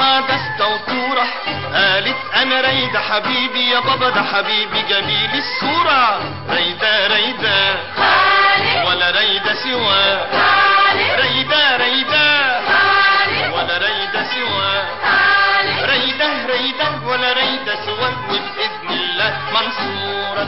خطبوها دستة وطورة، قالت انا رايدة حبيبي يا بابا ده حبيبي جميل الصورة، رايدة رايدة ولا رايدة سواه، رايدة رايدة ولا رايدة سواه، رايدة رايدة ولا رايدة سواه، وبإذن الله منصورة.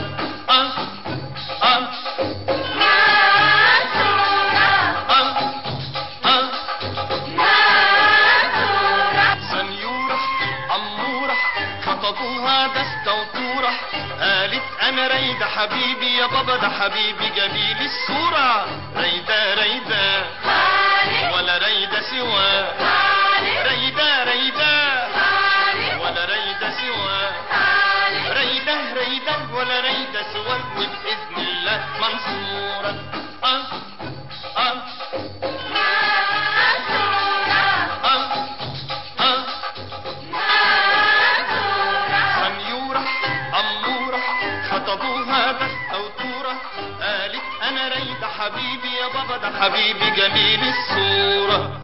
سنيورة أمورة خطبوها دستة وطورة، قالت أنا رايدة حبيبي يا بابا ده حبيبي جميل الصورة، رايدة رايدة ولا رايدة سواه، رايدة رايدة ولا رايدة سواه، رايدة رايدة ولا رايدة سواه، وبإذن الله منصورة. سنيورة أمورة خطبوها دستة وطورة، قالت أنا رايدة حبيبي يا بابا ده حبيبي جميل الصورة.